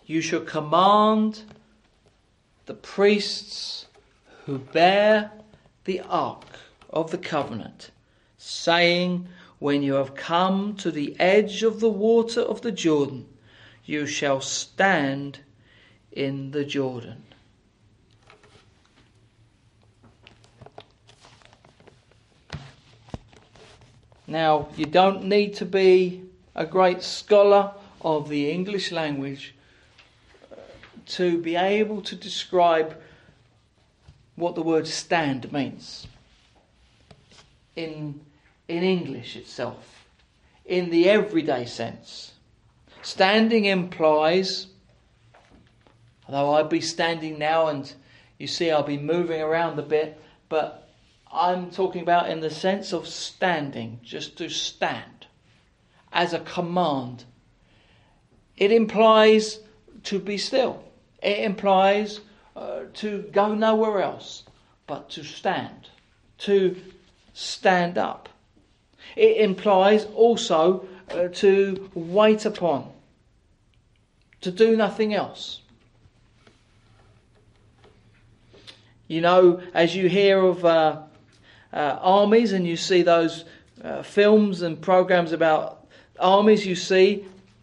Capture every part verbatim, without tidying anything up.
You shall command the priests who bear the ark of the covenant, saying, when you have come to the edge of the water of the Jordan, you shall stand in the Jordan. Now, you don't need to be a great scholar of the English language to be able to describe what the word stand means in, in English itself, in the everyday sense. Standing implies, although I'd be standing now and you see I'll be moving around a bit, but I'm talking about in the sense of standing, just to stand, as a command. It implies to be still. It implies uh, to go nowhere else, but to stand, to stand up. It implies also uh, to wait upon, to do nothing else. You know, as you hear of uh, uh, armies and you see those uh, films and programs about armies, you see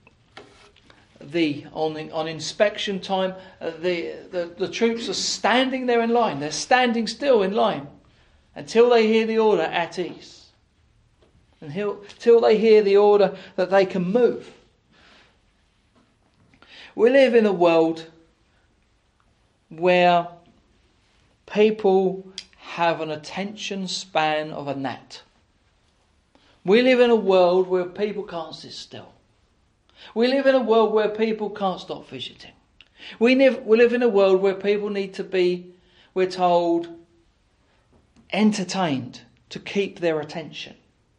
the on on inspection time, uh, the, the the troops are standing there in line. They're standing still in line until they hear the order at ease, until they hear the order that they can move. We live in a world where people have an attention span of a gnat. We live in a world where people can't sit still. We live in a world where people can't stop fidgeting. We live, we live in a world where people need to be, we're told, entertained to keep their attention.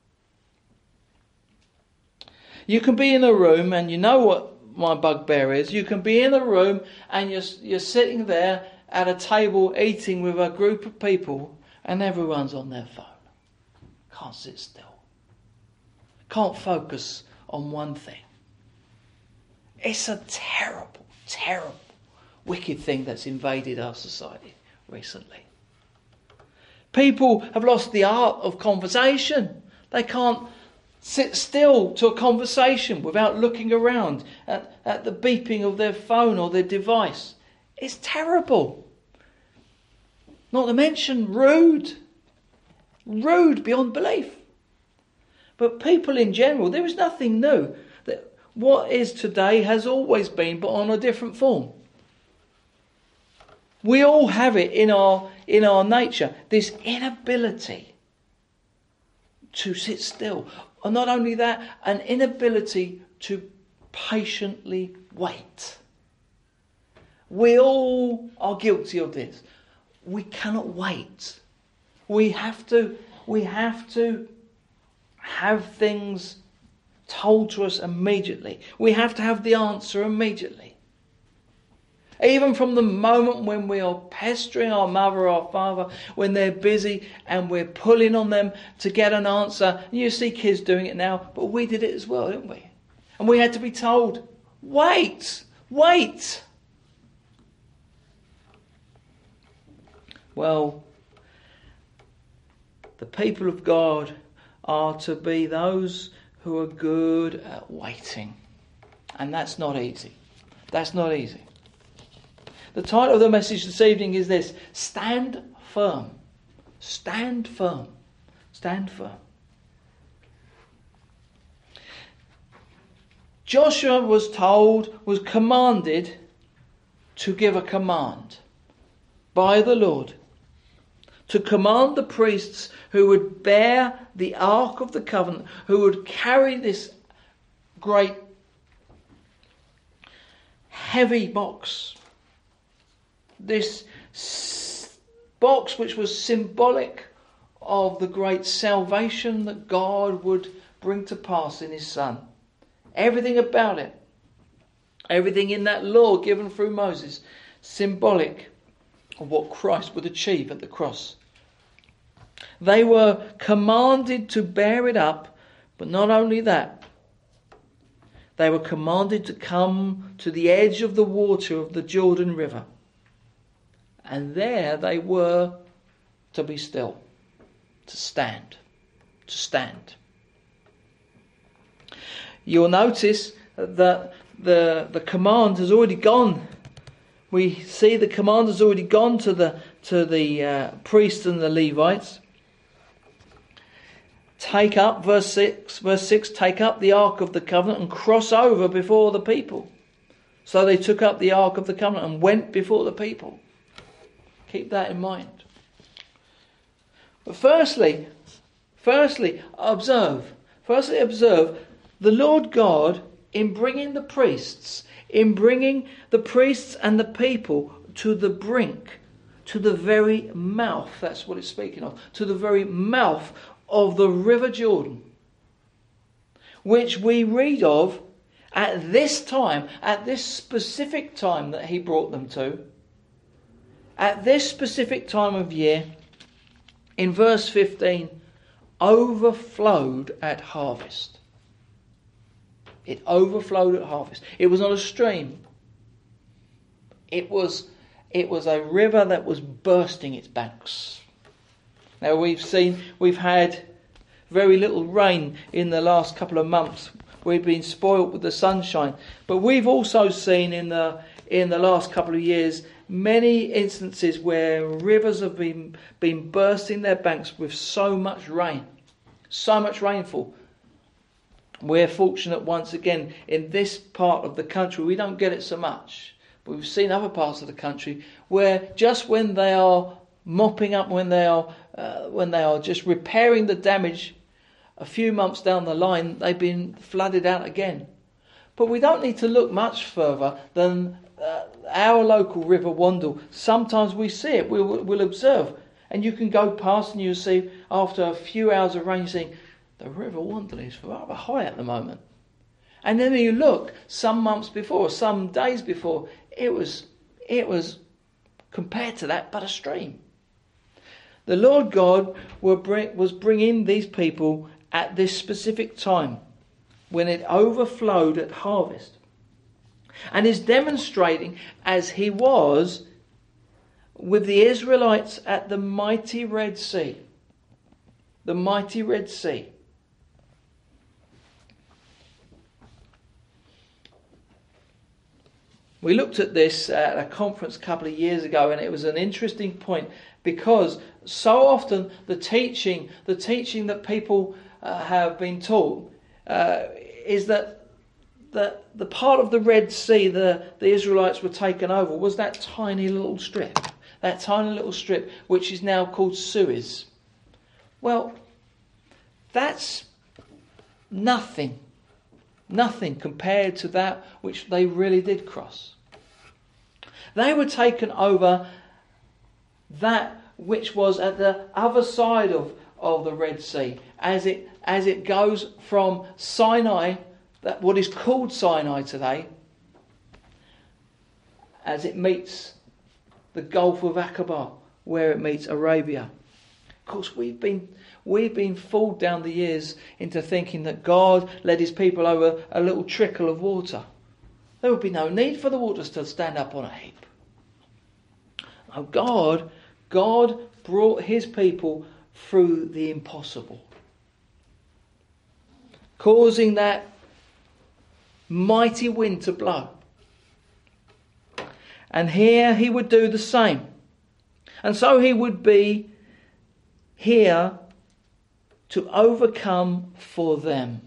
You can be in a room, and you know what my bugbear is. You can be in a room and you're, you're sitting there at a table eating with a group of people and everyone's on their phone. Can't sit still. Can't focus on one thing. It's a terrible, terrible, wicked thing that's invaded our society recently. People have lost the art of conversation. They can't sit still to a conversation without looking around at, at the beeping of their phone or their device. It's terrible. Not to mention rude. Rude beyond belief. But people in general, there is nothing new. That what is today has always been, but on a different form. We all have it in our in our nature, this inability to sit still. And not only that, an inability to patiently wait. We all are guilty of this. We cannot wait. We have to we have to have things told to us immediately. We have to have the answer immediately. Even from the moment when we are pestering our mother or our father, when they're busy and we're pulling on them to get an answer. You see kids doing it now, but we did it as well, didn't we? And we had to be told, wait, wait. Well, the people of God are to be those who are good at waiting. And that's not easy. That's not easy. The title of the message this evening is this: Stand firm. Stand firm. Stand firm. Joshua was told, was commanded to give a command by the Lord to command the priests who would bear the Ark of the Covenant, who would carry this great heavy box. This box which was symbolic of the great salvation that God would bring to pass in his Son. Everything about it, everything in that law given through Moses, symbolic of what Christ would achieve at the cross. They were commanded to bear it up, but not only that, they were commanded to come to the edge of the water of the Jordan River. And there they were to be still, to stand, to stand. You'll notice that the, the command has already gone. We see the command has already gone to the, to the uh, priests and the Levites. Take up, verse six, verse six, take up the Ark of the Covenant and cross over before the people. So they took up the Ark of the Covenant and went before the people. Keep that in mind. But firstly, firstly, observe. Firstly, observe the Lord God in bringing the priests, in bringing the priests and the people to the brink, to the very mouth. That's what it's speaking of. To the very mouth of the River Jordan, which we read of at this time, at this specific time that he brought them to, at this specific time of year, in verse fifteen, overflowed at harvest. It overflowed at harvest. It was not a stream. It was, it was a river that was bursting its banks. Now we've seen, we've had very little rain in the last couple of months. We've been spoilt with the sunshine. But we've also seen in the in the last couple of years many instances where rivers have been, been bursting their banks with so much rain. So much rainfall. We're fortunate once again in this part of the country we don't get it so much. But we've seen other parts of the country where just when they are mopping up, when they are uh, when they are just repairing the damage, a few months down the line they've been flooded out again. But we don't need to look much further than uh, our local River Wandle. Sometimes we see it, we'll, we'll observe, and you can go past and you'll see after a few hours of rain, you see the River Wandle is rather high at the moment. And then you look some months before, some days before, it was it was compared to that but a stream. The Lord God was bringing these people at this specific time when it overflowed at harvest, and is demonstrating as he was with the Israelites at the mighty Red Sea. The mighty Red Sea. We looked at this at a conference a couple of years ago, and it was an interesting point because so often the teaching, the teaching that people uh, have been taught uh, is that that the part of the Red Sea the, the Israelites were taken over was that tiny little strip, that tiny little strip which is now called Suez. Well, that's nothing, nothing compared to that which they really did cross. They were taken over that which was at the other side of, of the Red Sea, as it as it goes from Sinai, that what is called Sinai today, as it meets the Gulf of Aqaba, where it meets Arabia. Of course, we've been we've been fooled down the years into thinking that God led his people over a little trickle of water. There would be no need for the waters to stand up on a heap. No, God, God brought his people through the impossible, causing that mighty wind to blow. And here he would do the same. And so he would be here to overcome for them.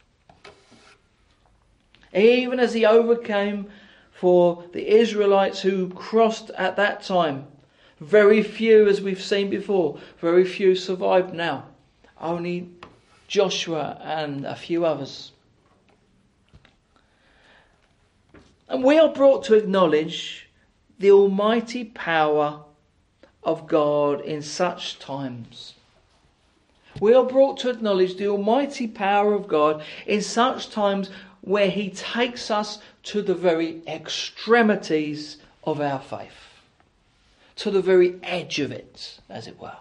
Even as he overcame for the Israelites who crossed at that time. Very few, as we've seen before, very few survived now. Only Joshua and a few others. And we are brought to acknowledge the almighty power of God in such times. We are brought to acknowledge the almighty power of God in such times where he takes us to the very extremities of our faith. To the very edge of it, as it were.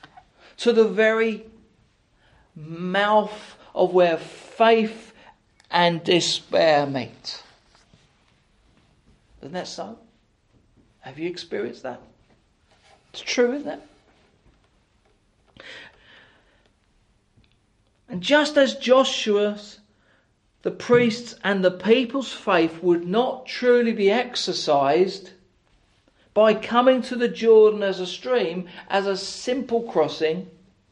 To the very mouth of where faith and despair meet. Isn't that so? Have you experienced that? It's true, isn't it? And just as Joshua's, the priests and the people's faith would not truly be exercised by coming to the Jordan as a stream, as a simple crossing,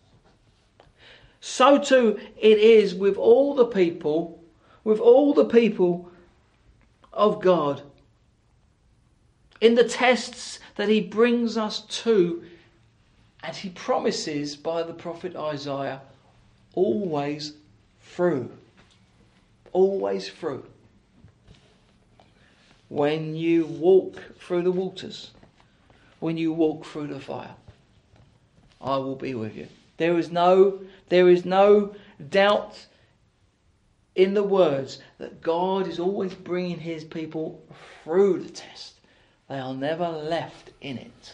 so too it is with all the people, with all the people of God. In the tests that he brings us to, and he promises by the prophet Isaiah, always through. Always through. When you walk through the waters, when you walk through the fire, I will be with you. There is no, there is no doubt in the words that God is always bringing his people through the test. They are never left in it.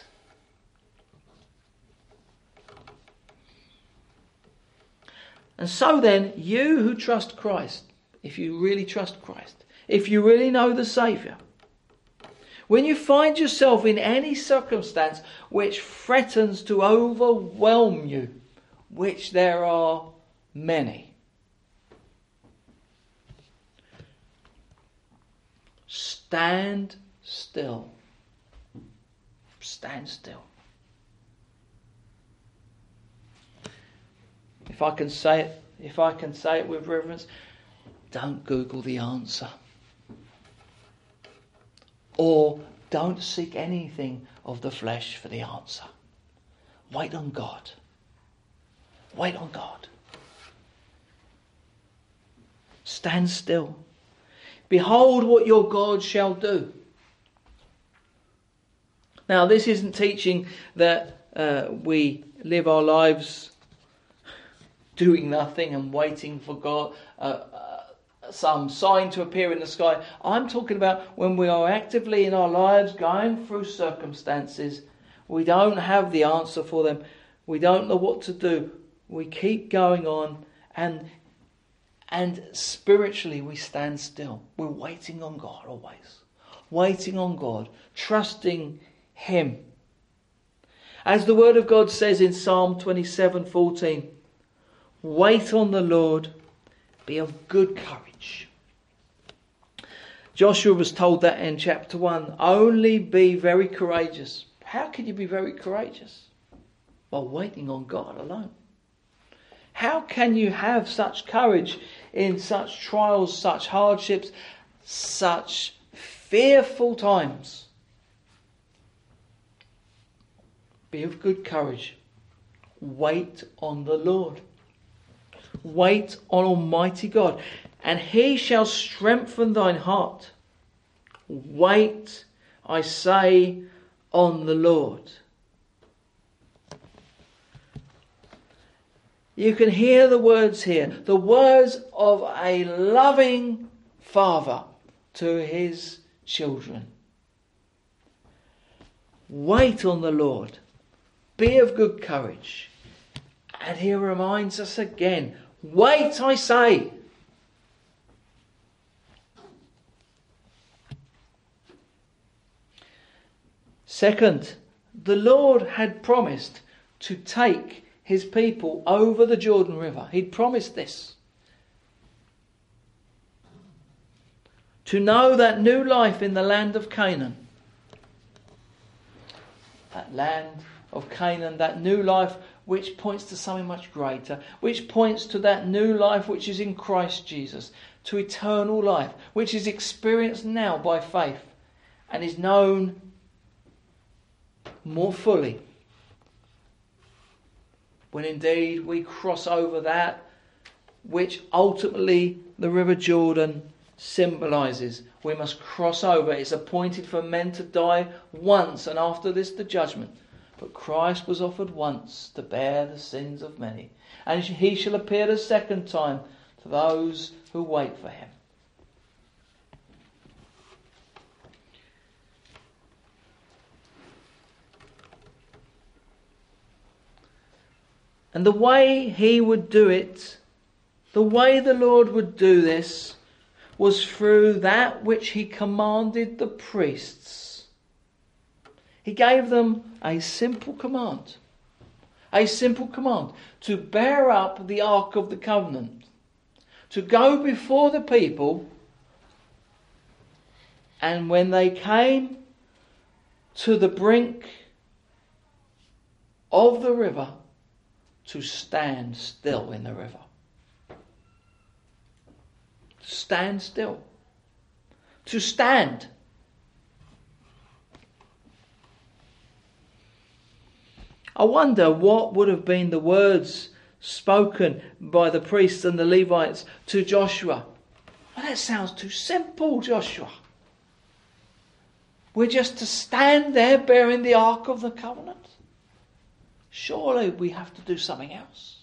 And so then, you who trust Christ, if you really trust Christ, if you really know the Saviour, when you find yourself in any circumstance which threatens to overwhelm you, which there are many, stand still. Stand still. If I can say it, if I can say it with reverence, don't Google the answer. Or don't seek anything of the flesh for the answer. Wait on God. Wait on God. Stand still. Behold what your God shall do. Now, this isn't teaching that uh, we live our lives doing nothing and waiting for God, uh, uh, some sign to appear in the sky. I'm talking about when we are actively in our lives going through circumstances. We don't have the answer for them. We don't know what to do. We keep going on, and and spiritually we stand still. We're waiting on God always. Waiting on God. Trusting him. As the word of God says in Psalm twenty-seven fourteen, wait on the Lord, be of good courage. Joshua was told that in chapter one. Only be very courageous. How can you be very courageous? By waiting on God alone. How can you have such courage in such trials, such hardships, such fearful times? Be of good courage. Wait on the Lord. Wait on Almighty God, and he shall strengthen thine heart. Wait, I say, on the Lord. You can hear the words here, the words of a loving father to his children. Wait on the Lord. Be of good courage. And he reminds us again, wait, I say. Second, the Lord had promised to take his people over the Jordan River. He'd promised this. To know that new life in the land of Canaan. That land of Canaan, that new life which points to something much greater, which points to that new life which is in Christ Jesus, to eternal life, which is experienced now by faith and is known more fully when indeed we cross over that which ultimately the River Jordan symbolises. We must cross over. It's appointed for men to die once, and after this the judgment. But Christ was offered once to bear the sins of many, and he shall appear the second time to those who wait for him. And the way he would do it, the way the Lord would do this, was through that which he commanded the priests. He gave them a simple command. A simple command. To bear up the Ark of the Covenant. To go before the people. And when they came to the brink of the river, to stand still in the river. Stand still. To stand. I wonder what would have been the words spoken by the priests and the Levites to Joshua. Well, that sounds too simple, Joshua. We're just to stand there bearing the Ark of the Covenant. Surely we have to do something else.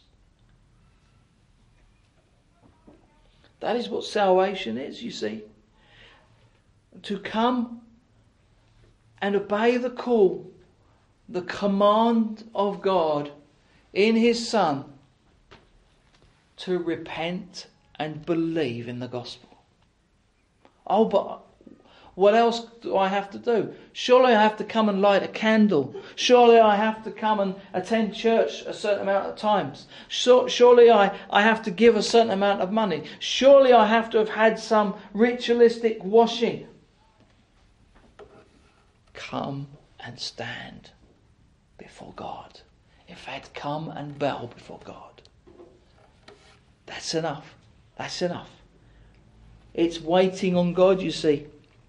That is what salvation is, you see. To come and obey the call, the command of God in His Son to repent and believe in the gospel. Oh, but what else do I have to do? Surely I have to come and light a candle. Surely I have to come and attend church a certain amount of times. Surely I, I have to give a certain amount of money. Surely I have to have had some ritualistic washing. Come and stand before God. In fact, come and bow before God. That's enough. That's enough. It's waiting on God, you see.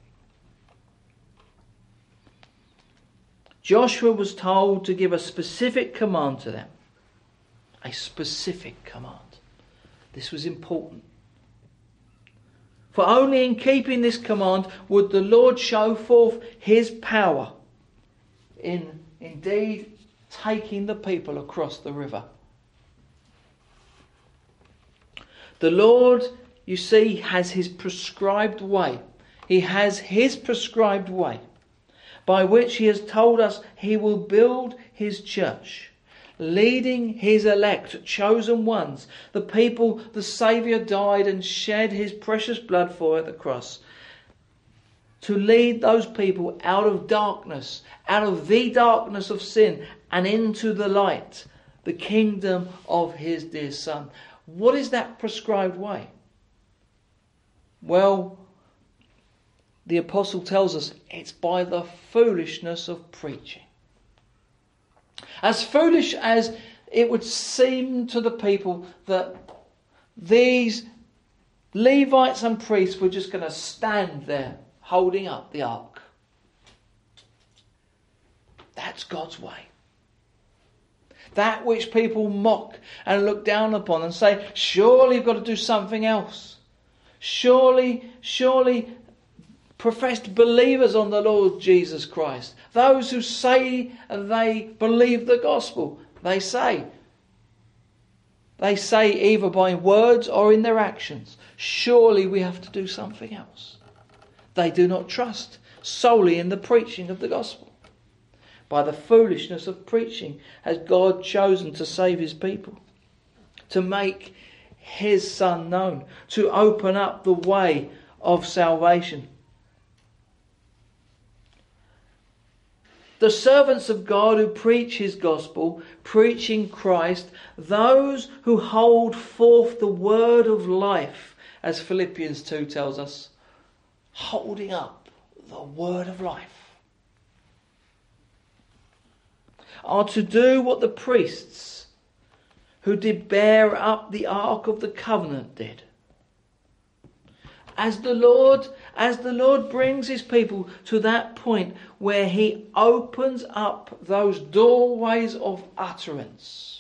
Joshua was told to give a specific command to them. A specific command. This was important. For only in keeping this command would the Lord show forth His power in indeed taking the people across the river. The Lord, you see, has His prescribed way. He has His prescribed way by which He has told us He will build His church, leading His elect, chosen ones, the people the Saviour died and shed His precious blood for at the cross, to lead those people out of darkness, out of the darkness of sin, and into the light, the kingdom of His dear Son. What is that prescribed way? Well, the apostle tells us it's by the foolishness of preaching. As foolish as it would seem to the people that these Levites and priests were just going to stand there holding up the ark. That's God's way. That which people mock and look down upon and say, surely you've got to do something else. Surely, surely professed believers on the Lord Jesus Christ, those who say they believe the gospel, they say, they say either by words or in their actions, surely we have to do something else. They do not trust solely in the preaching of the gospel. By the foolishness of preaching has God chosen to save His people, to make His Son known, to open up the way of salvation. The servants of God who preach His gospel, preaching Christ, those who hold forth the word of life, as Philippians two tells us, holding up the word of life, are to do what the priests who did bear up the Ark of the Covenant did. As the Lord, as the Lord brings His people to that point where He opens up those doorways of utterance,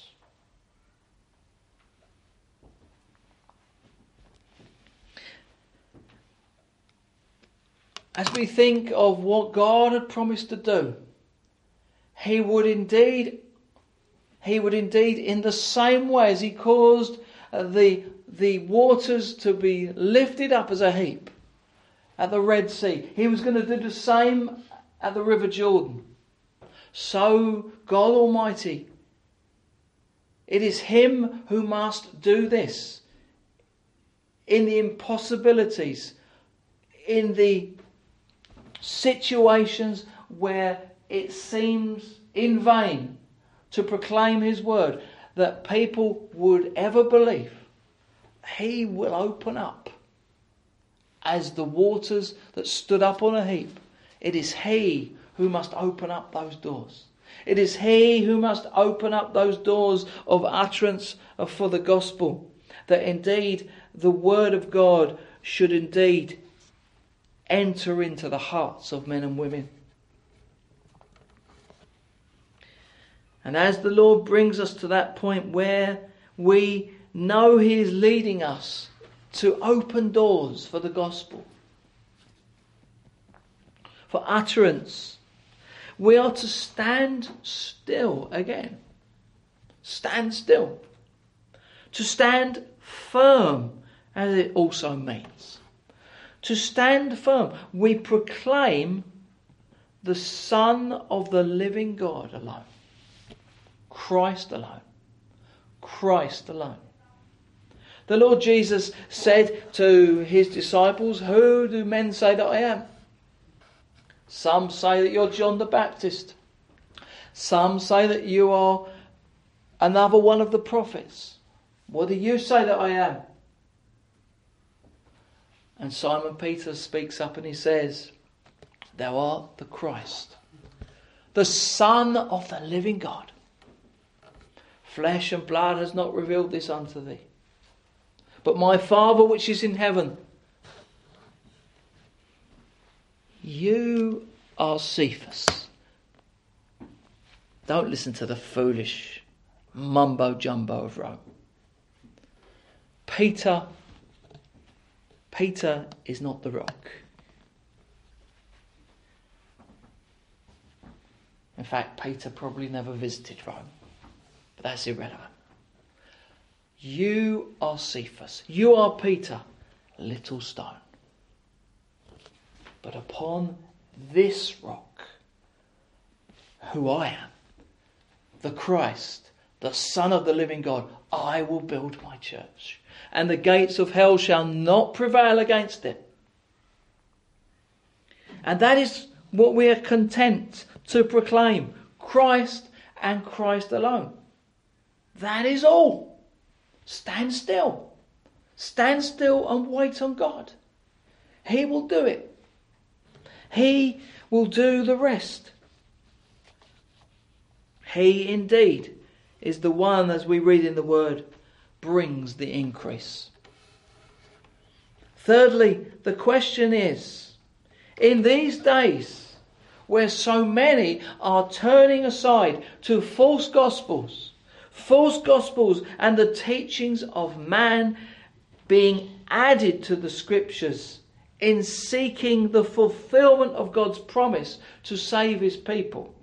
as we think of what God had promised to do, He would indeed, He would indeed, in the same way as He caused the the waters to be lifted up as a heap at the Red Sea, He was going to do the same at the River Jordan. So God Almighty, it is Him who must do this in the impossibilities, in the situations where it seems in vain to proclaim his word, that people would ever believe, he will open up as the waters that stood up on a heap. It is he who must open up those doors. It is he who must open up those doors of utterance for the gospel, that indeed the word of God should indeed enter into the hearts of men and women. And as the Lord brings us to that point where we know he is leading us to open doors for the gospel, for utterance, we are to stand still again. Stand still. To stand firm, as it also means. To stand firm. We proclaim the Son of the living God alone. Christ alone. Christ alone. The Lord Jesus said to his disciples, "Who do men say that I am?" Some say that you're John the Baptist. Some say that you are another one of the prophets. What do you say that I am? And Simon Peter speaks up and he says, "Thou art the Christ, the Son of the living God. Flesh and blood has not revealed this unto thee, but my Father which is in heaven." You are Cephas. Don't listen to the foolish mumbo jumbo of Rome. Peter, Peter is not the rock. In fact, Peter probably never visited Rome. But that's irrelevant. You are Cephas. You are Peter, little stone. But upon this rock, who I am, the Christ, the Son of the living God, I will build my church, and the gates of hell shall not prevail against it. And that is what we are content to proclaim. Christ and Christ alone. That is all. Stand still. Stand still and wait on God. He will do it. He will do the rest. He indeed is the one, as we read in the word, brings the increase. Thirdly, the question is, in these days where so many are turning aside to false gospels, false gospels and the teachings of man being added to the scriptures in seeking the fulfillment of God's promise to save his people.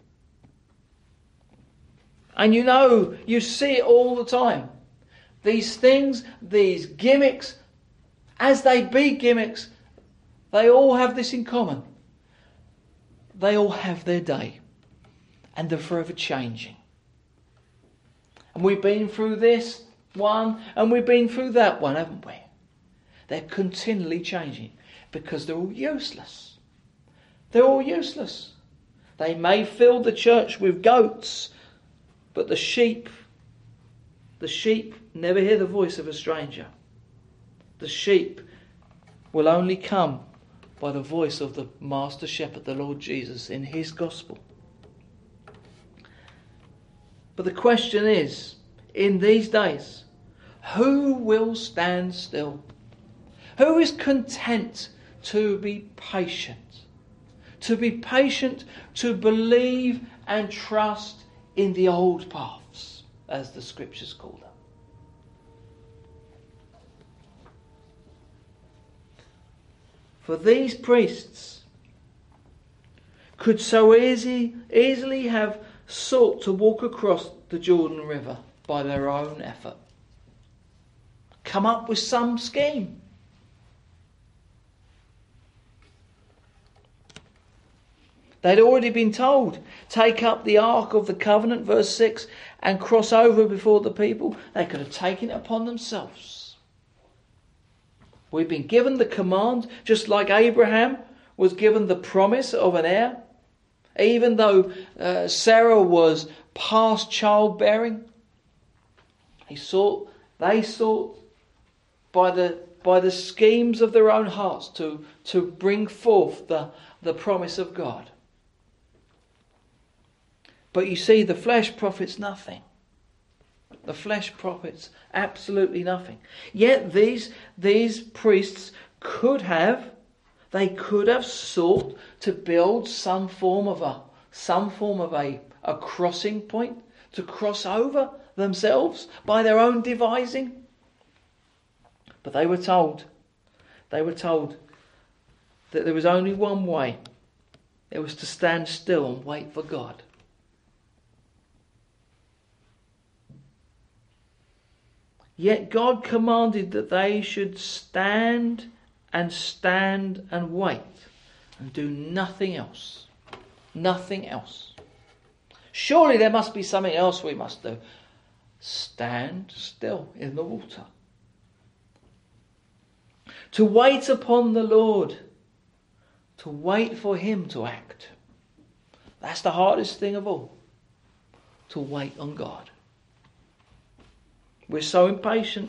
And you know, you see it all the time. These things, these gimmicks, as they be gimmicks, they all have this in common. They all have their day. And they're forever changing. And we've been through this one, and we've been through that one, haven't we? They're continually changing. Because they're all useless. They're all useless. They may fill the church with goats, but the sheep, the sheep never hear the voice of a stranger. The sheep will only come by the voice of the Master Shepherd, the Lord Jesus, in his gospel. But the question is, in these days, who will stand still? Who is content to be patient? To be patient, to believe and trust in the old paths, as the scriptures call them. For these priests could so easy, easily have sought to walk across the Jordan River by their own effort. Come up with some scheme. They'd already been told, take up the Ark of the Covenant, verse six, and cross over before the people. They could have taken it upon themselves. We've been given the command, just like Abraham was given the promise of an heir. Even though uh, Sarah was past childbearing, he sought, they sought by the by the schemes of their own hearts to, to bring forth the, the promise of God. But you see, the flesh profits nothing. The flesh profits absolutely nothing. Yet these these priests could have, they could have sought to build some form of a some form of a, a crossing point to cross over themselves by their own devising. But they were told, they were told that there was only one way. It was to stand still and wait for God. Yet God commanded that they should stand and stand and wait and do nothing else. Nothing else. Surely there must be something else we must do. Stand still in the water. To wait upon the Lord. To wait for Him to act. That's the hardest thing of all. To wait on God. We're so impatient.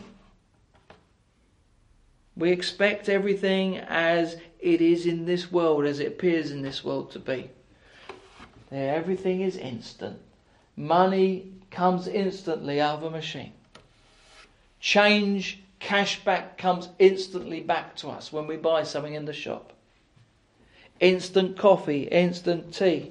We expect everything as it is in this world, as it appears in this world to be. There, everything is instant. Money comes instantly out of a machine. Change, cash back comes instantly back to us when we buy something in the shop. Instant coffee, instant tea.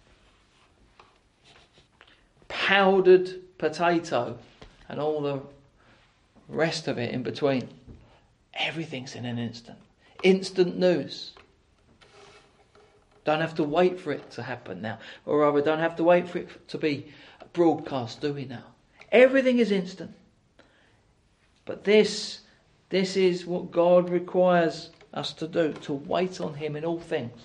Powdered potato. And all the rest of it in between. Everything's in an instant. Instant news. Don't have to wait for it to happen now. Or rather, don't have to wait for it to be broadcast, do we now? Everything is instant. But this, this is what God requires us to do. To wait on Him in all things.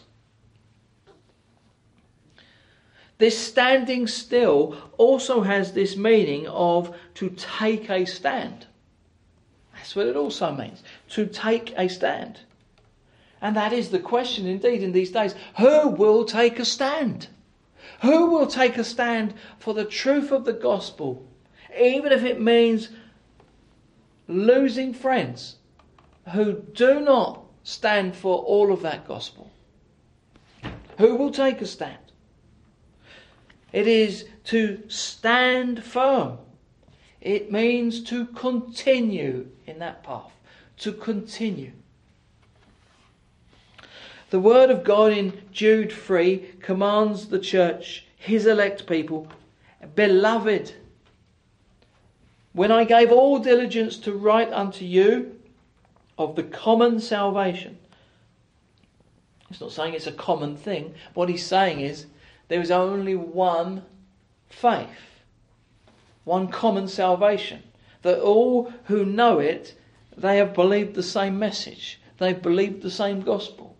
This standing still also has this meaning of to take a stand. That's what it also means. To take a stand. And that is the question indeed in these days. Who will take a stand? Who will take a stand for the truth of the gospel? Even if it means losing friends who do not stand for all of that gospel. Who will take a stand? It is to stand firm. It means to continue in that path. To continue. The word of God in Jude three commands the church, His elect people, beloved, when I gave all diligence to write unto you of the common salvation. It's not saying it's a common thing. What he's saying is, there is only one faith, one common salvation. That all who know it, they have believed the same message. They've believed the same gospel.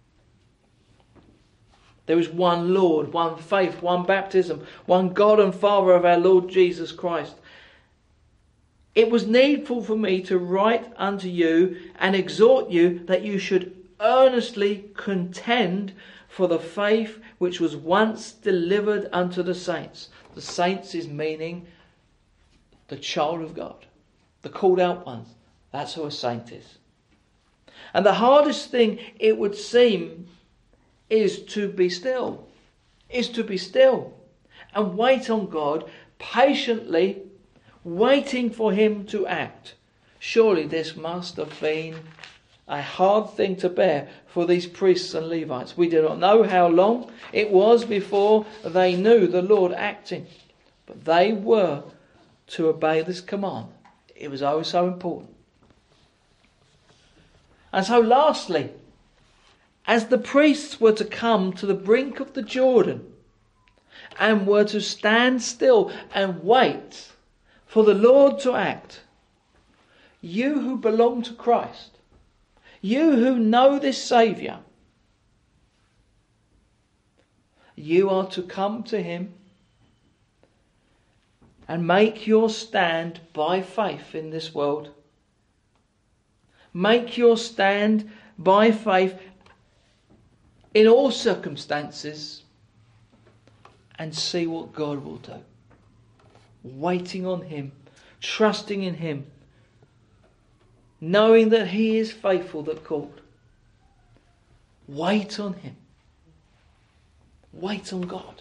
There is one Lord, one faith, one baptism, one God and Father of our Lord Jesus Christ. It was needful for me to write unto you and exhort you that you should earnestly contend for the faith which was once delivered unto the saints. The saints is meaning the child of God, the called out ones. That's who a saint is. And the hardest thing, it would seem, is to be still. Is to be still. And wait on God, patiently waiting for Him to act. Surely this must have been a hard thing to bear for these priests and Levites. We do not know how long it was before they knew the Lord acting. But they were to obey this command. It was oh so important. And so lastly, as the priests were to come to the brink of the Jordan and were to stand still and wait for the Lord to act, you who belong to Christ, you who know this Saviour, you are to come to Him and make your stand by faith in this world. Make your stand by faith in all circumstances and see what God will do. Waiting on Him, trusting in Him, knowing that He is faithful that called. Wait on Him. Wait on God.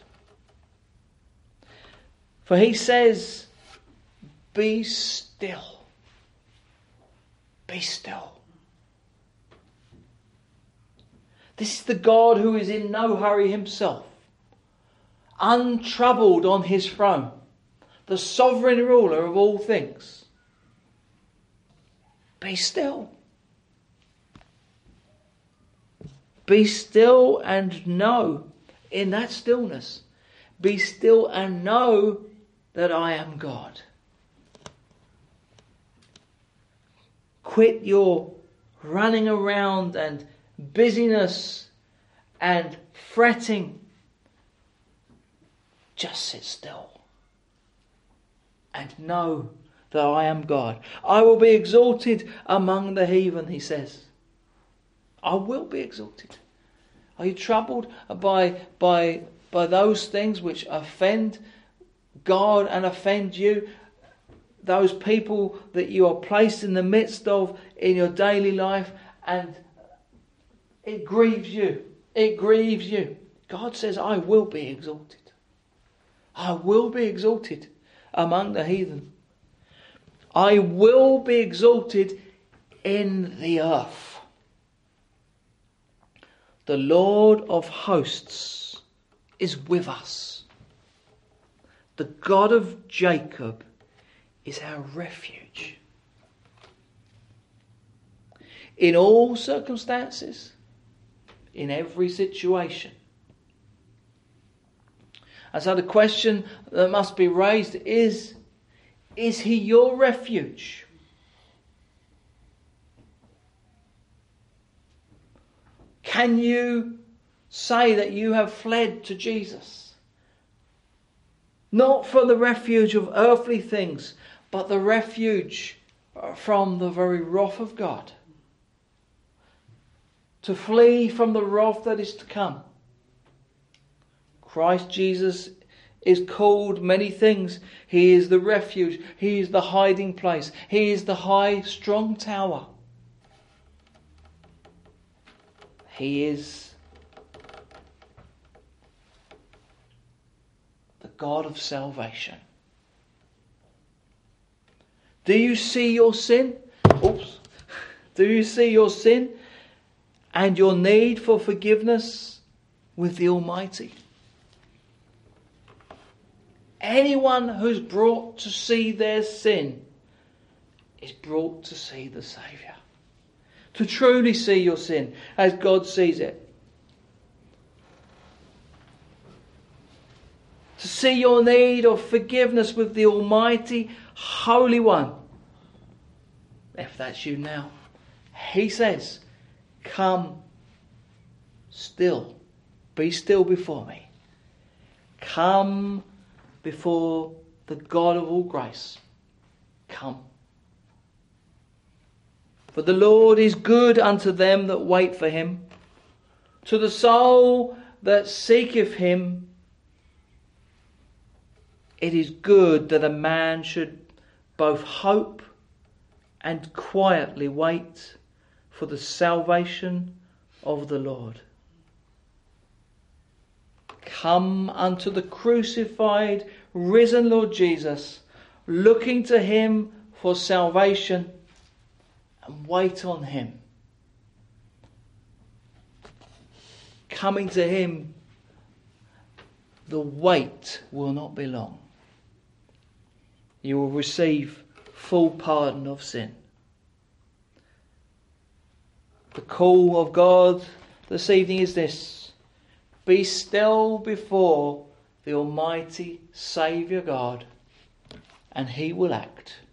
For He says, be still. Be still. This is the God who is in no hurry Himself, untroubled on His throne, the sovereign ruler of all things. Be still. Be still and know, in that stillness, be still and know that I am God. Quit your running around and busyness and fretting. Just sit still and know that I am God. I will be exalted among the heathen, He says. I will be exalted. Are you troubled by, by, by those things which offend God and offend you? Those people that you are placed in the midst of in your daily life, and it grieves you. It grieves you. God says, I will be exalted. I will be exalted among the heathen. I will be exalted in the earth. The Lord of hosts is with us. The God of Jacob is our refuge. In all circumstances, in every situation. And so the question that must be raised is, is He your refuge? Can you say that you have fled to Jesus? Not for the refuge of earthly things, but the refuge from the very wrath of God. To flee from the wrath that is to come. Christ Jesus is called many things. He is the refuge. He is the hiding place. He is the high, strong tower. He is the God of salvation. Do you see your sin? Oops. Do you see your sin and your need for forgiveness with the Almighty? Anyone who's brought to see their sin is brought to see the Saviour. To truly see your sin as God sees it. To see your need of forgiveness with the Almighty Holy One. If that's you now. He says, come still. Be still before me. Come before the God of all grace. Come. For the Lord is good unto them that wait for Him, to the soul that seeketh Him. It is good that a man should both hope and quietly wait for the salvation of the Lord. Come unto the crucified, risen Lord Jesus, looking to Him for salvation, and wait on Him. Coming to Him, the wait will not be long. You will receive full pardon of sin. The call of God this evening is this: be still before the Almighty Saviour God, and He will act.